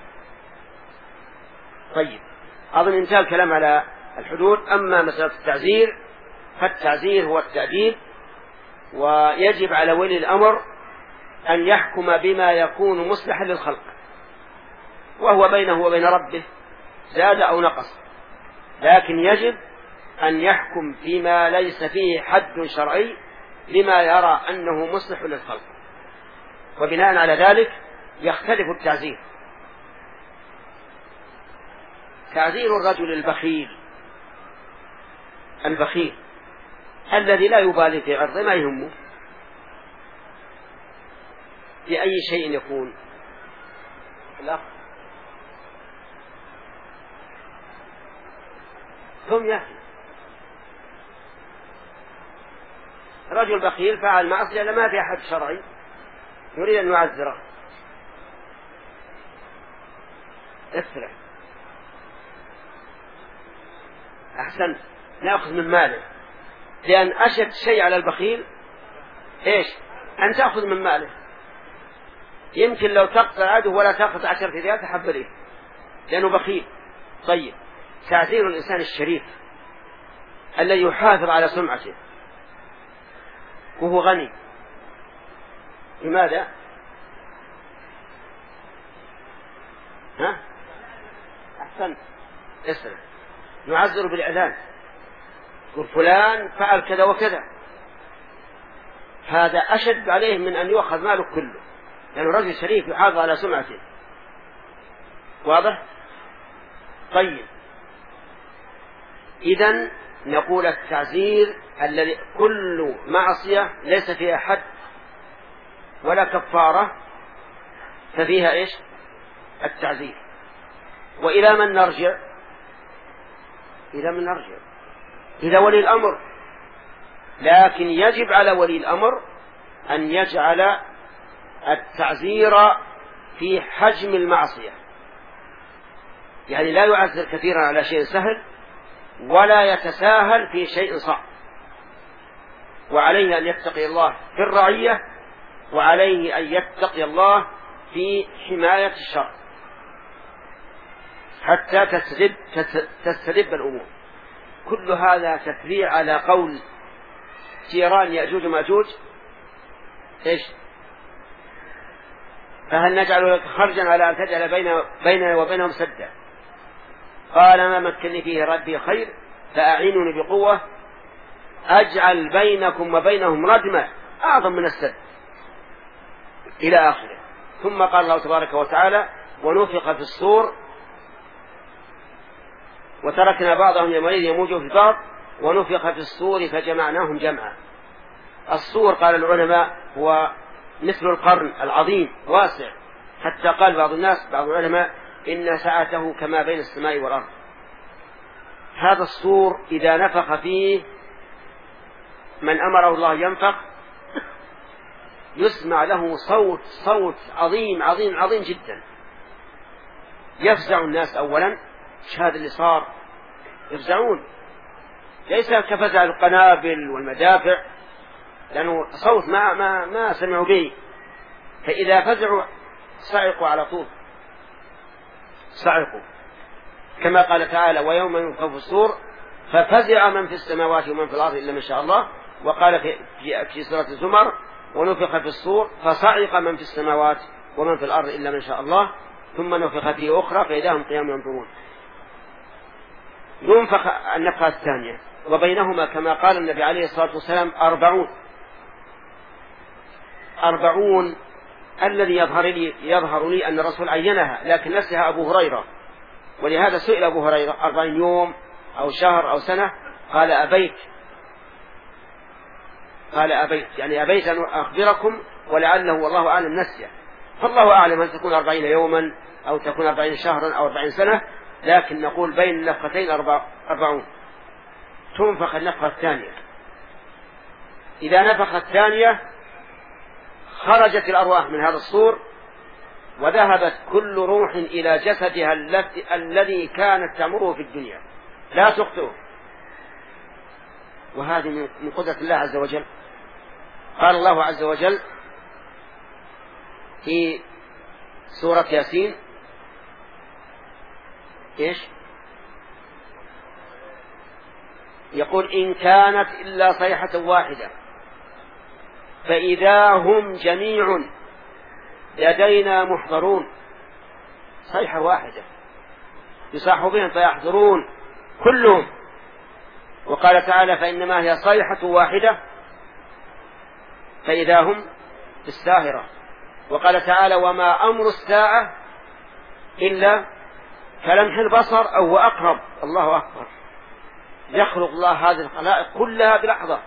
طيب أظن انتهى الكلام على الحدود. أما مسألة التعزير فالتعزير هو التأديب، ويجب على ولي الأمر أن يحكم بما يكون مصلحا للخلق، وهو بينه وبين ربه زاد أو نقص، لكن يجب أن يحكم فيما ليس فيه حد شرعي لما يرى أنه مصلح للخلق، وبناء على ذلك يختلف التعزير. تعزير الرجل البخيل الذي لا يبالي في عرضه، ما يهمه بأي شيء يكون. لا ثم يأتي رجل بخيل فعل معصية لما في أحد شرعي يريد أن يعذره، اسرع. أحسن، نأخذ من ماله، لأن أشد شيء على البخيل إيش؟ أن تأخذ من ماله. يمكن لو تقطع عدو ولا تأخذ 10 ريال تحب ليه، لأنه بخيل. طيب تعزير الإنسان الشريف الذي يحافظ على سمعته وهو غني، لماذا؟ أحسن، اسرع. نعذر بالإعلان، يقول فلان فعل كذا وكذا، هذا أشد عليه من أن يؤخذ ماله كله، لأنه رجل شريف يحافظ على سمعته. واضح؟ طيب إذن نقول التعزير الذي كل معصية ليس فيها حد ولا كفارة ففيها إيش؟ التعزير. وإلى من نرجع؟ إلى ولي الأمر، لكن يجب على ولي الأمر أن يجعل التعزير في حجم المعصية، يعني لا يعزر كثيرا على شيء سهل ولا يتساهل في شيء صعب، وعليه أن يتقي الله في الرعية، وعليه أن يتقي الله في حماية الشرع حتى تستدب الأمور. كل هذا تفريع على قول جيران يأجوج ومأجوج إيش؟ فهل نجعل لك خرجا على أن تجعل بيننا وبينهم سدا؟ قال ما مكنني فيه ربي خير فأعينوني بقوة أجعل بينكم وبينهم ردما أعظم من السد، إلى آخره. ثم قال الله تبارك وتعالى ونفخ في الصور وتركنا بعضهم يومئذ يموج في بعض ونفخ في الصور فجمعناهم جمعا. الصور قال العلماء هو مثل القرن العظيم واسع، حتى قال بعض العلماء إن سعته كما بين السماء والأرض. هذا الصور إذا نفخ فيه من أمره الله ينفخ يسمع له صوت عظيم عظيم عظيم جدا، يفزع الناس أولا، ايش هذا اللي صار؟ يفزعون، ليس كفزع القنابل والمدافع، لأنه صوت ما سمعوا به، فإذا فزعوا صعقوا على طول، صعقوا، كما قال تعالى: ويوم ينفخ في الصور ففزع من في السماوات ومن في الأرض إلا من شاء الله. وقال في سورة الزمر: ونفخ في الصور فصعق من في السماوات ومن في الأرض إلا من شاء الله ثم نفخ فيه أخرى فإذا هم قيام ينظرون. ينفخ النفخة الثانية، وبينهما كما قال النبي عليه الصلاة والسلام 40. الذي يظهر لي أن الرسول عينها، لكن نسيها أبو هريرة، ولهذا سئل أبو هريرة: 40 يوم أو شهر أو سنة؟ قال: أبيت، يعني أبيت أن أخبركم، ولعله والله أعلم نسيه، فالله أعلم هل تكون 40 يوما أو تكون 40 شهرا أو 40 سنة، لكن نقول بين النفختين 40. تنفخ النفخة الثانية، إذا نفخ الثانية خرجت الأرواح من هذا الصور، وذهبت كل روح إلى جسدها الذي كانت تمره في الدنيا، لا تخطئه، وهذه من قدرة الله عز وجل. قال الله عز وجل في سورة ياسين: إيش؟ يقول: إن كانت إلا صيحة واحدة فإذا هم جميع لدينا محضرون. صيحة واحدة يصاح بهم فيحضرون كلهم. وقال تعالى: فإنما هي صيحة واحدة فإذا هم بالساهرة. وقال تعالى: وما أمر الساعة إلا كلمح البصر أو أقرب. الله أكبر، يخلق الله هذه الخلائق كلها بلحظة،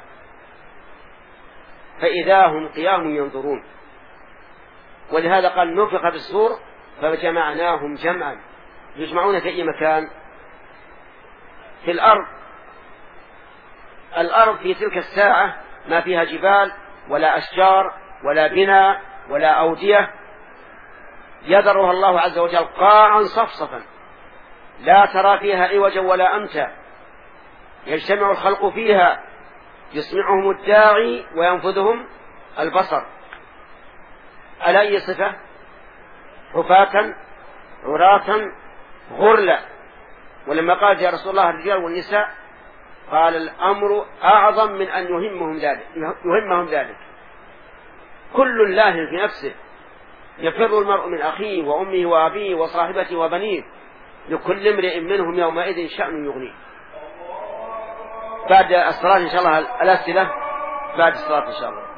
فإذا هم قيام ينظرون. ولهذا قال: نفخ بالصور فجمعناهم جمعا. يجمعون في أي مكان؟ في الأرض في تلك الساعة ما فيها جبال ولا أشجار ولا بناء ولا أودية، يذرها الله عز وجل قاعا صفصفا لا ترى فيها عوجا ولا أمتا، يجتمع الخلق فيها، يسمعهم الداعي وينفذهم البصر. على أي صفة؟ حفاة عراة غرلا. ولما قال: يا رسول الله الرجال والنساء، قال: الأمر أعظم من أن يهمهم ذلك. كل لاهٍ في نفسه، يفر المرء من أخيه وأمه وأبيه وصاحبته وبنيه، لكل امرئ منهم يومئذ شأن يغنيه. بعد الصلاة إن شاء الله الأسئلة بعد الصلاة إن شاء الله.